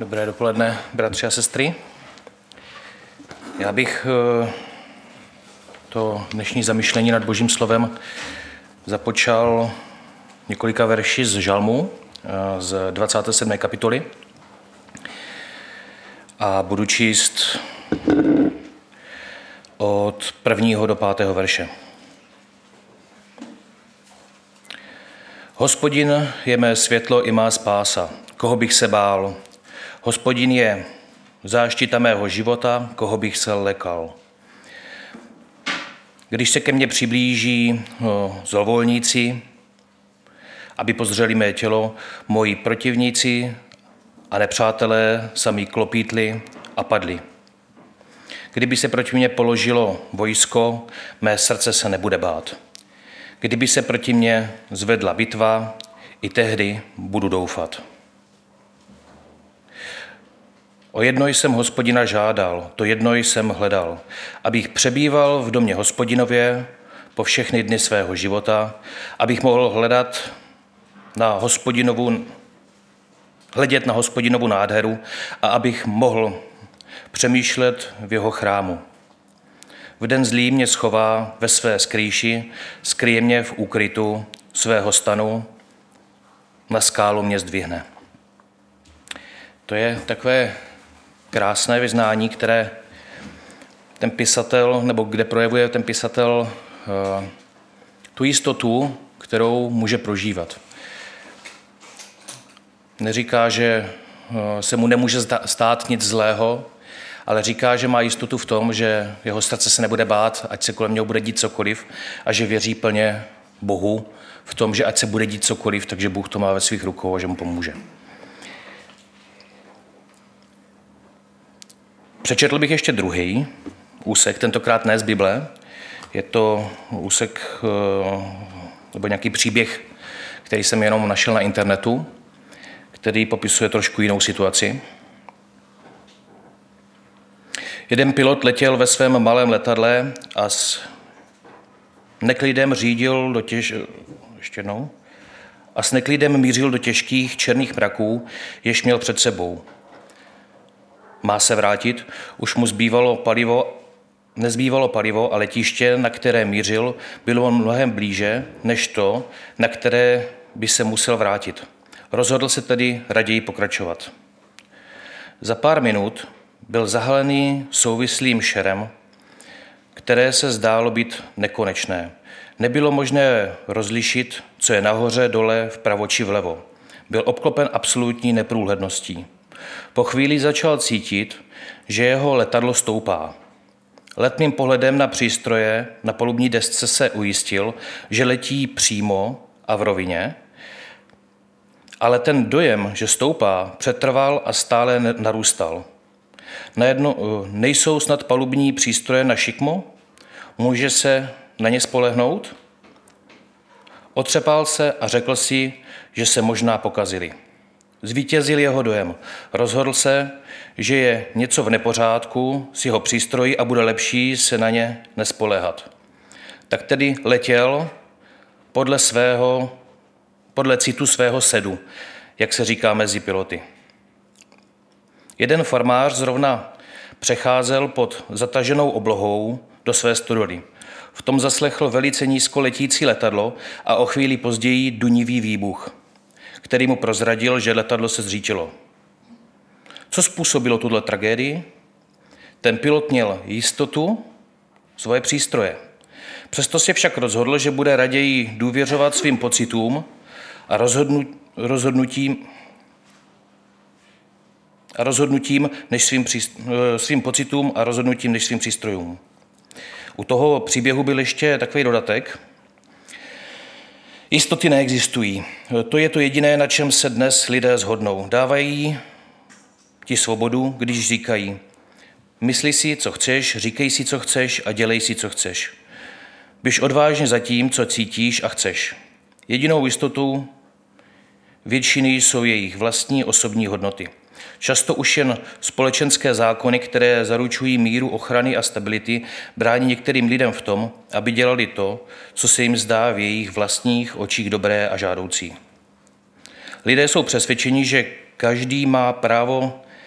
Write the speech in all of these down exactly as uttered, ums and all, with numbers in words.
Dobré dopoledne, bratři a sestry. Já bych to dnešní zamyšlení nad Božím slovem započal několika verši z Žalmu, z dvacáté sedmé kapitoly. A budu číst od prvního do pátého verše. Hospodin je mé světlo i má spása, koho bych se bál. Hospodin je záštita mého života, koho bych se lekal. Když se ke mně přiblíží no, zlovolníci, aby pozřeli mé tělo, moji protivníci a nepřátelé sami klopítli a padli. Kdyby se proti mně položilo vojsko, mé srdce se nebude bát. Kdyby se proti mně zvedla bitva, i tehdy budu doufat. O jedno jsem Hospodina žádal, to jedno jsem hledal, abych přebýval v domě Hospodinově po všechny dny svého života, abych mohl hledat na Hospodinovu, hledět na Hospodinovu nádheru a abych mohl přemýšlet v jeho chrámu. V den zlý mě schová ve své skrýši, skryje mě v úkrytu svého stanu, na skálu mě zdvihne. To je takové krásné vyznání, které ten pisatel, nebo kde projevuje ten pisatel uh, tu jistotu, kterou může prožívat. Neříká, že uh, se mu nemůže stát nic zlého, ale říká, že má jistotu v tom, že jeho srdce se nebude bát, ať se kolem něho bude dít cokoliv, a že věří plně Bohu v tom, že ať se bude dít cokoliv, takže Bůh to má ve svých rukou a že mu pomůže. Přečetl bych ještě druhý úsek, tentokrát ne z Bible. Je to úsek nebo nějaký příběh, který jsem jenom našel na internetu, který popisuje trošku jinou situaci. Jeden pilot letěl ve svém malém letadle a s neklidem řídil do těž... ještě jednou. A s neklidem mířil do těžkých černých mraků, jež měl před sebou. Má se vrátit, už mu zbývalo palivo, nezbývalo palivo a letiště, na které mířil, bylo mnohem blíže než to, na které by se musel vrátit. Rozhodl se tedy raději pokračovat. Za pár minut byl zahalený souvislým šerem, které se zdálo být nekonečné. Nebylo možné rozlišit, co je nahoře, dole, vpravo či vlevo. Byl obklopen absolutní neprůhledností. Po chvíli začal cítit, že jeho letadlo stoupá. Letmým pohledem na přístroje na palubní desce se ujistil, že letí přímo a v rovině, ale ten dojem, že stoupá, přetrval a stále narůstal. Najednou nejsou snad palubní přístroje na šikmo? Může se na ně spolehnout? Otřepal se a řekl si, že se možná pokazili. Zvítězil jeho dojem. Rozhodl se, že je něco v nepořádku s jeho přístroji a bude lepší se na ně nespoléhat. Tak tedy letěl podle svého, podle citu svého sedu, jak se říká mezi piloty. Jeden farmář zrovna přecházel pod zataženou oblohou do své stodoly. V tom zaslechl velice nízko letící letadlo a o chvíli později dunivý výbuch, který mu prozradil, že letadlo se zřítilo. Co způsobilo tuto tragédii? Ten pilot měl jistotu, svoje přístroje. Přesto se však rozhodl, že bude raději důvěřovat svým pocitům a rozhodnutím, a rozhodnutím než svým, svým pocitům a rozhodnutím než svým přístrojům. U toho příběhu byl ještě takový dodatek. Jistoty neexistují. To je to jediné, na čem se dnes lidé shodnou. Dávají ti svobodu, když říkají: mysli si, co chceš, říkej si, co chceš a dělej si, co chceš. Běž odvážně za tím, co cítíš a chceš. Jedinou jistotou většiny jsou jejich vlastní osobní hodnoty. Často už jen společenské zákony, které zaručují míru, ochrany a stability, brání některým lidem v tom, aby dělali to, co se jim zdá v jejich vlastních očích dobré a žádoucí. Lidé jsou přesvědčeni, že každý má právo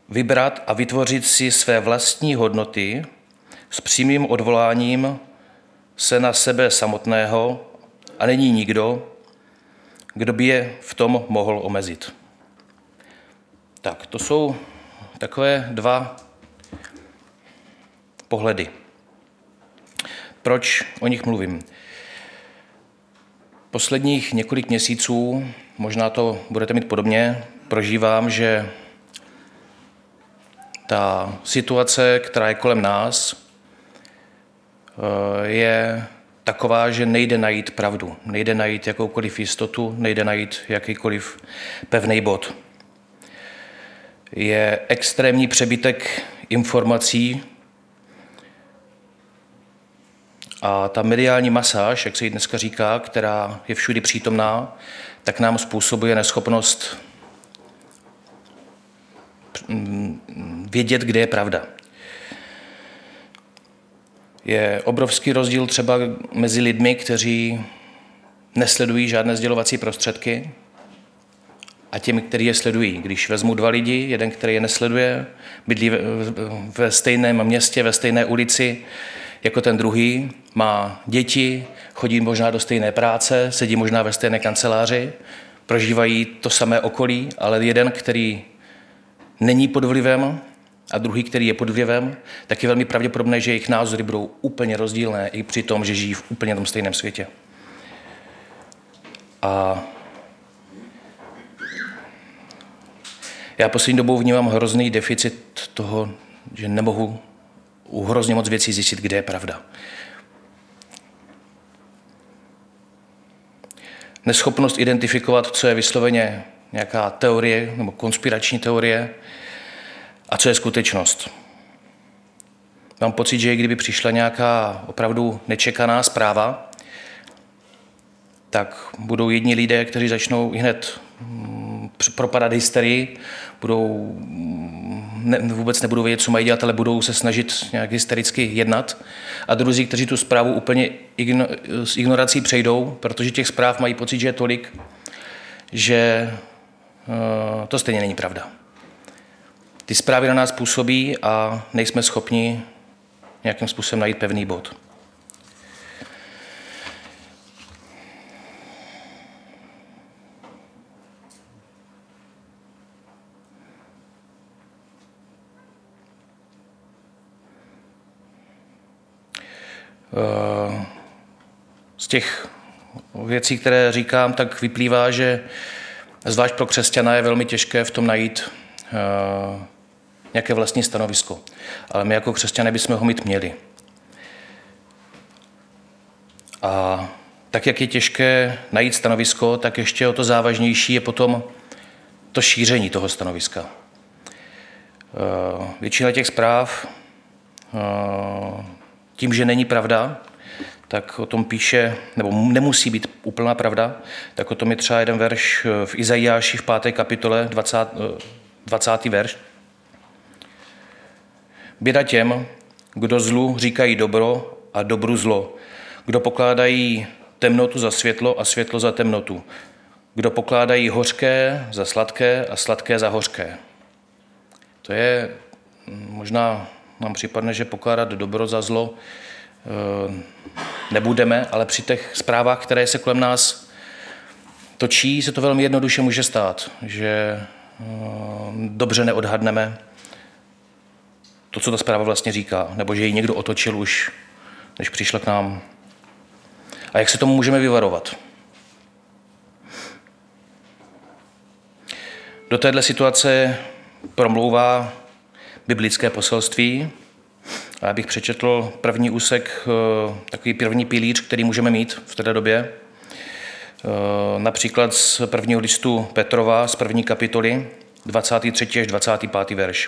vybrat a vytvořit si své vlastní hodnoty s přímým odvoláním se na sebe samotného a není nikdo, kdo by je v tom mohl omezit. Tak, to jsou takové dva pohledy. Proč o nich mluvím? Posledních několik měsíců, možná to budete mít podobně, prožívám, že ta situace, která je kolem nás, je taková, že nejde najít pravdu, nejde najít jakoukoliv jistotu, nejde najít jakýkoliv pevný bod. Je extrémní přebytek informací a ta mediální masáž, jak se jí dneska říká, která je všudy přítomná, tak nám způsobuje neschopnost vědět, kde je pravda. Je obrovský rozdíl třeba mezi lidmi, kteří nesledují žádné sdělovací prostředky a těmi, kteří je sledují. Když vezmu dva lidi, jeden, který je nesleduje, bydlí ve stejném městě, ve stejné ulici jako ten druhý, má děti, chodí možná do stejné práce, sedí možná ve stejné kanceláři, prožívají to samé okolí, ale jeden, který není pod vlivem a druhý, který je pod vlivem, tak je velmi pravděpodobné, že jejich názory budou úplně rozdílné i při tom, že žijí v úplně tom stejném světě. A já poslední dobou vnímám hrozný deficit toho, že nemohu u hrozně moc věcí zjistit, kde je pravda. Neschopnost identifikovat, co je vysloveně nějaká teorie nebo konspirační teorie a co je skutečnost. Mám pocit, že i kdyby přišla nějaká opravdu nečekaná zpráva, tak budou jedni lidé, kteří začnou hned propadat hysterii, budou, ne, vůbec nebudou vědět, co mají dělat, ale budou se snažit nějak hystericky jednat. A druzí, kteří tu zprávu úplně igno, s ignorací přejdou, protože těch zpráv mají pocit, že je tolik, že uh, to stejně není pravda. Ty zprávy na nás působí a nejsme schopni nějakým způsobem najít pevný bod. Z těch věcí, které říkám, tak vyplývá, že zvlášť pro křesťana je velmi těžké v tom najít nějaké vlastní stanovisko. Ale my jako křesťané bychom ho mít měli. A tak, jak je těžké najít stanovisko, tak ještě o to závažnější je potom to šíření toho stanoviska. Většina těch zpráv tím, že není pravda, tak o tom píše, nebo nemusí být úplná pravda, tak o tom je třeba jeden verš v Izajáši v páté kapitole, dvacátý verš. Běda těm, kdo zlu říkají dobro a dobru zlo, kdo pokládají temnotu za světlo a světlo za temnotu, kdo pokládají hořké za sladké a sladké za hořké. To je možná, nám připadne, že pokládat dobro za zlo nebudeme, ale při těch zprávách, které se kolem nás točí, se to velmi jednoduše může stát, že dobře neodhadneme to, co ta zpráva vlastně říká, nebo že ji někdo otočil už, než přišla k nám. A jak se tomu můžeme vyvarovat? Do téhle situace promlouvá biblické poselství. A já bych přečetl první úsek, takový první pilíř, který můžeme mít v té době. Například z prvního listu Petrova, z první kapitoly, dvacátý třetí až dvacátý pátý verš.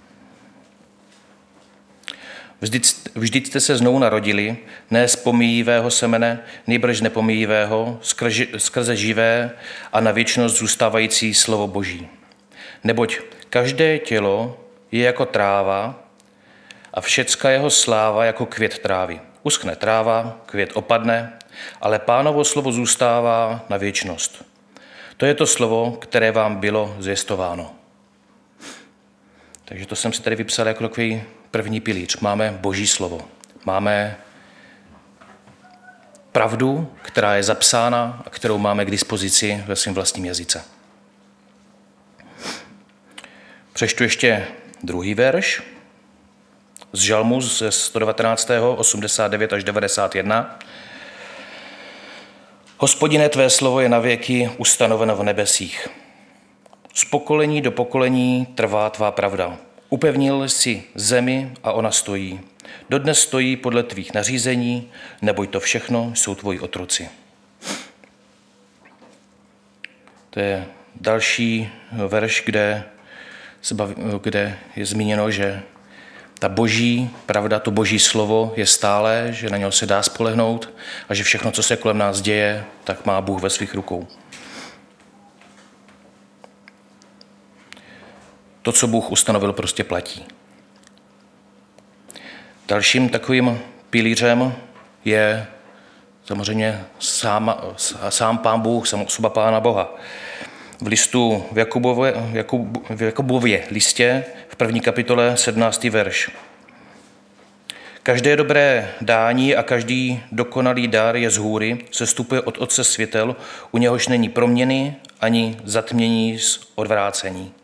Vždyť, vždyť jste se znovu narodili, ne z pomíjivého semene, nýbrž nepomíjivého, skrze, skrze živé a na věčnost zůstávající slovo Boží. Neboť každé tělo je jako tráva a všecka jeho sláva jako květ trávy. Uschne tráva, květ opadne, ale Pánovo slovo zůstává na věčnost. To je to slovo, které vám bylo zvěstováno. Takže to jsem si tady vypsal jako takový první pilíř. Máme Boží slovo. Máme pravdu, která je zapsána a kterou máme k dispozici ve svém vlastním jazyce. Přečtu ještě druhý verš z Žalmu ze sto devatenáct, osmdesát devět až devadesát jedna. Hospodine, tvé slovo je navěky ustanoveno v nebesích. Z pokolení do pokolení trvá tvá pravda. Upevnil jsi zemi a ona stojí. Dodnes stojí podle tvých nařízení, neboť to všechno jsou tvoji otroci. To je další verš, kde, se baví, kde je zmíněno, že ta boží pravda, to boží slovo je stále, že na něho se dá spolehnout a že všechno, co se kolem nás děje, tak má Bůh ve svých rukou. To, co Bůh ustanovil, prostě platí. Dalším takovým pilířem je samozřejmě sám, sám Pán Bůh, sám osoba Pána Boha. V listu v Jakubově, Jakub, v Jakubově listě v první kapitole sedmnáctý verš. Každé dobré dání a každý dokonalý dar je z hůry, sestupuje od Otce světel, u něhož není proměny ani zatmění z odvrácení.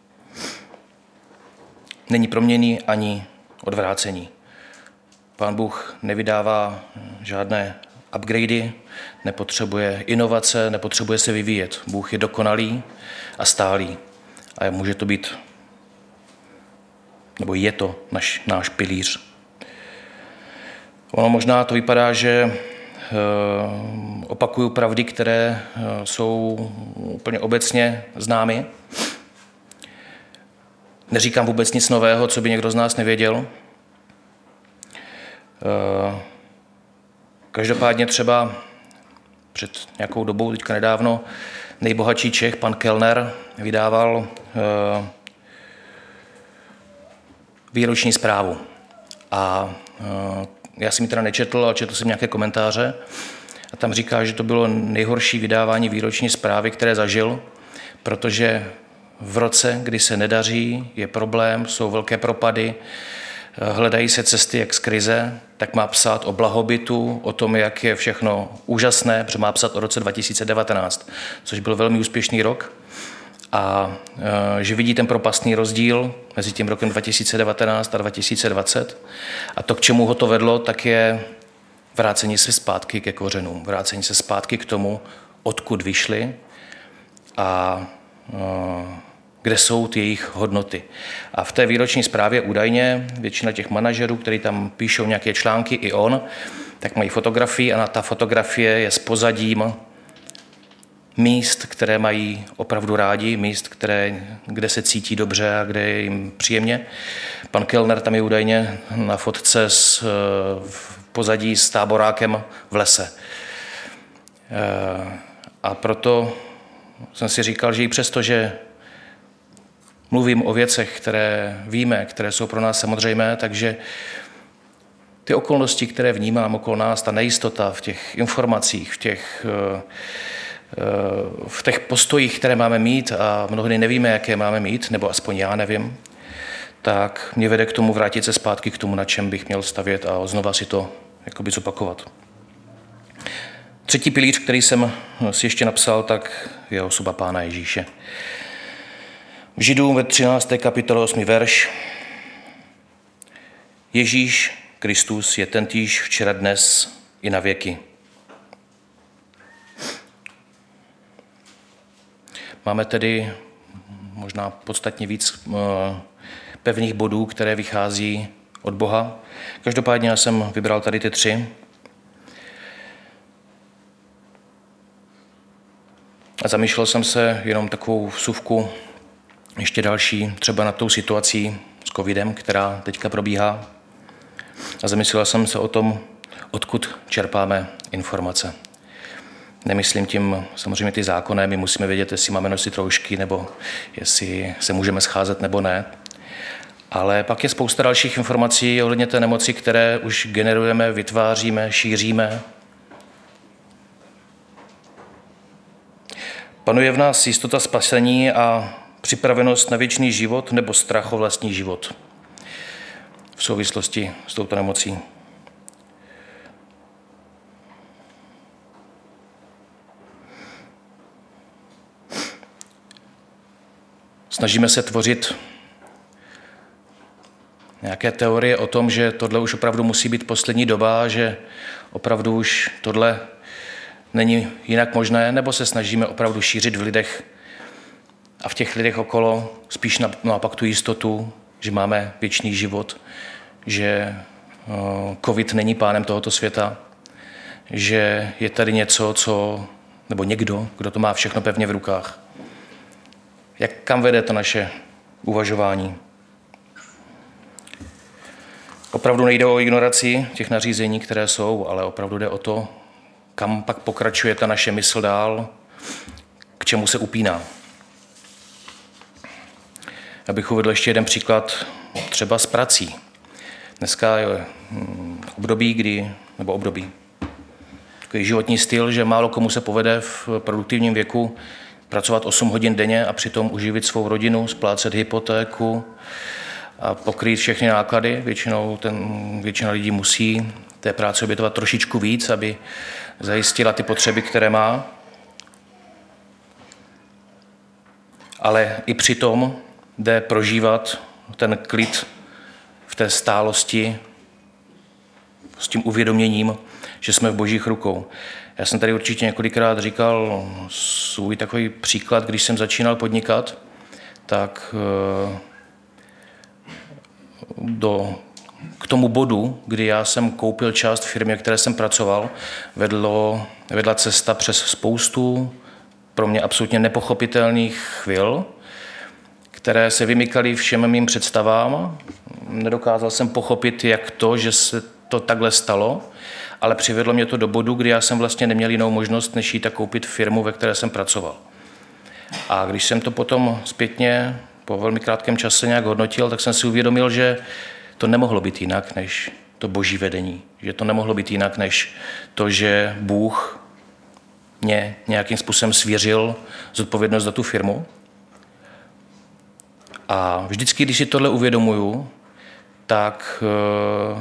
Není proměny ani odvrácení. Pán Bůh nevydává žádné upgradey, nepotřebuje inovace, nepotřebuje se vyvíjet. Bůh je dokonalý a stálý. A může to být, nebo je to naš, náš pilíř. Ono možná to vypadá, že opakuju pravdy, které jsou úplně obecně známy. Neříkám vůbec nic nového, co by někdo z nás nevěděl. Každopádně třeba před nějakou dobou, teďka nedávno, nejbohatší Čech, pan Kellner, vydával výroční zprávu. A já jsem ji teda nečetl, ale četl jsem nějaké komentáře. A tam říká, že to bylo nejhorší vydávání výroční zprávy, které zažil, protože v roce, kdy se nedaří, je problém, jsou velké propady, hledají se cesty, jak z krize, tak má psát o blahobytu, o tom, jak je všechno úžasné, protože má psát o roce dva tisíce devatenáct, což byl velmi úspěšný rok. A že vidí ten propastný rozdíl mezi tím rokem dva tisíce devatenáct a dva tisíce dvacet. A to, k čemu ho to vedlo, tak je vrácení se zpátky ke kořenům, vrácení se zpátky k tomu, odkud vyšli a kde jsou ty jejich hodnoty. A v té výroční zprávě údajně většina těch manažerů, kteří tam píšou nějaké články, i on, tak mají fotografii a na ta fotografie je s pozadím míst, které mají opravdu rádi, míst, které, kde se cítí dobře a kde je jim příjemně. Pan Kellner tam je údajně na fotce s, v pozadí s táborákem v lese. A proto jsem si říkal, že i přesto, že mluvím o věcech, které víme, které jsou pro nás samozřejmé, takže ty okolnosti, které vnímám okolo nás, ta nejistota v těch informacích, v těch, v těch postojích, které máme mít a mnohdy nevíme, jaké máme mít, nebo aspoň já nevím, tak mě vede k tomu vrátit se zpátky k tomu, na čem bych měl stavět a znova si to jakoby zopakovat. Třetí pilíř, který jsem si ještě napsal, tak je osoba Pána Ježíše. V Židům ve třinácté kapitole osmý verš. Ježíš Kristus je tentýž včera, dnes i na věky. Máme tedy možná podstatně víc pevných bodů, které vychází od Boha. Každopádně já jsem vybral tady ty tři. A zamýšlel jsem se jenom takovou vsuvku, ještě další, třeba nad tou situací s covidem, která teďka probíhá. A zamyslel jsem se o tom, odkud čerpáme informace. Nemyslím tím samozřejmě ty zákonné, my musíme vědět, jestli máme nosit roušky, nebo jestli se můžeme scházet, nebo ne. Ale pak je spousta dalších informací ohledně té nemoci, které už generujeme, vytváříme, šíříme. Panuje v nás jistota spasení a připravenost na věčný život nebo strach o vlastní život v souvislosti s touto nemocí. Snažíme se tvořit nějaké teorie o tom, že tohle už opravdu musí být poslední doba, že opravdu už tohle není jinak možné, nebo se snažíme opravdu šířit v lidech a v těch lidech okolo spíš naopak tu jistotu, že máme věčný život, že covid není pánem tohoto světa, že je tady něco, co, nebo někdo, kdo to má všechno pevně v rukách. Jak kam vede to naše uvažování? Opravdu nejde o ignoraci těch nařízení, které jsou, ale opravdu jde o to, kam pak pokračuje ta naše mysl dál, k čemu se upíná. Abych uvedl ještě jeden příklad, třeba s prací. Dneska je období, kdy, nebo období, takový životní styl, že málo komu se povede v produktivním věku pracovat osm hodin denně a přitom uživit svou rodinu, splácet hypotéku a pokrýt všechny náklady. Většinou ten, většina lidí musí té práce obětovat trošičku víc, aby zajistila ty potřeby, které má. Ale i přitom jde prožívat ten klid v té stálosti s tím uvědoměním, že jsme v božích rukou. Já jsem tady určitě několikrát říkal svůj takový příklad, když jsem začínal podnikat, tak do, k tomu bodu, kdy já jsem koupil část firmy, v které jsem pracoval, vedlo, vedla cesta přes spoustu pro mě absolutně nepochopitelných chvil, které se vymykaly všem mým představám. Nedokázal jsem pochopit, jak to, že se to takhle stalo, ale přivedlo mě to do bodu, kdy já jsem vlastně neměl jinou možnost, než jít a koupit firmu, ve které jsem pracoval. A když jsem to potom zpětně po velmi krátkém čase nějak hodnotil, tak jsem si uvědomil, že to nemohlo být jinak, než to boží vedení. Že to nemohlo být jinak, než to, že Bůh mě nějakým způsobem svěřil zodpovědnost za tu firmu. A vždycky, když si tohle uvědomuju, tak uh,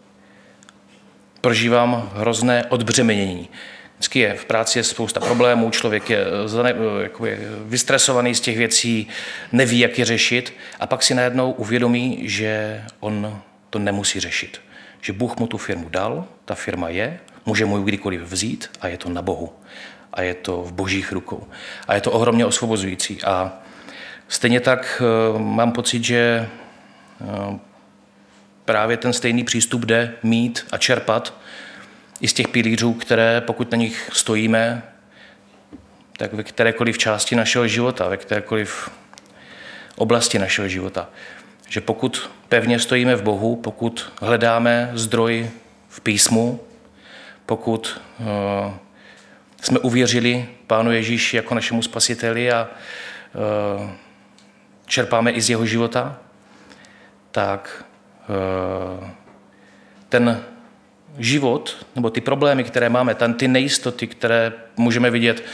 prožívám hrozné odbřemenění. Vždycky je v práci je spousta problémů, člověk je, jako je vystresovaný z těch věcí, neví, jak je řešit a pak si najednou uvědomí, že on to nemusí řešit. Že Bůh mu tu firmu dal, ta firma je, může mu ji kdykoliv vzít a je to na Bohu. A je to v božích rukou. A je to ohromně osvobozující. A stejně tak mám pocit, že právě ten stejný přístup jde mít a čerpat i z těch pilířů, které pokud na nich stojíme, tak ve kterékoliv části našeho života, ve kterékoliv oblasti našeho života. Že pokud pevně stojíme v Bohu, pokud hledáme zdroj v písmu, pokud uh, jsme uvěřili Pánu Ježíši jako našemu spasiteli a uh, čerpáme i z jeho života, tak uh, ten život, nebo ty problémy, které máme, tam ty nejistoty, které můžeme vidět,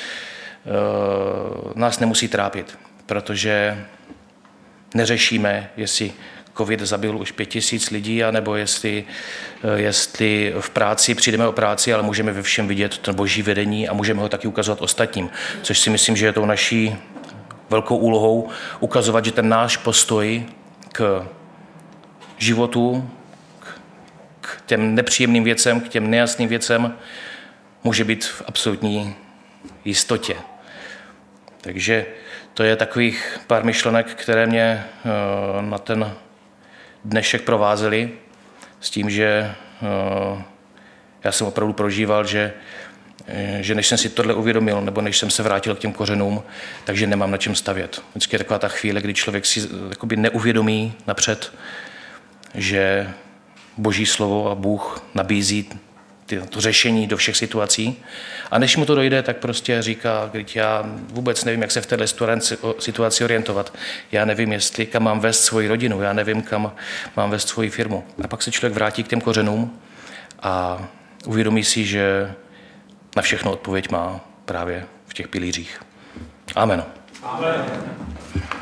nás nemusí trápit, protože neřešíme, jestli covid zabil už pět tisíc lidí, anebo jestli, jestli v práci přijdeme o práci, ale můžeme ve všem vidět to boží vedení a můžeme ho taky ukazovat ostatním, což si myslím, že je tou naší velkou úlohou ukazovat, že ten náš postoj k životu, k těm nepříjemným věcem, k těm nejasným věcem může být v absolutní jistotě. Takže to je takových pár myšlenek, které mě na ten dnešek provázely s tím, že já jsem opravdu prožíval, že, že než jsem si tohle uvědomil, nebo než jsem se vrátil k těm kořenům, takže nemám na čem stavět. Vždycky je taková ta chvíle, kdy člověk si jakoby neuvědomí napřed, že Boží slovo a Bůh nabízí to řešení do všech situací. A než mu to dojde, tak prostě říká, když já vůbec nevím, jak se v této situaci orientovat. Já nevím, jestli kam mám vést svoji rodinu, já nevím, kam mám vést svoji firmu. A pak se člověk vrátí k těm kořenům a uvědomí si, že na všechno odpověď má právě v těch pilířích. Amen. Amen.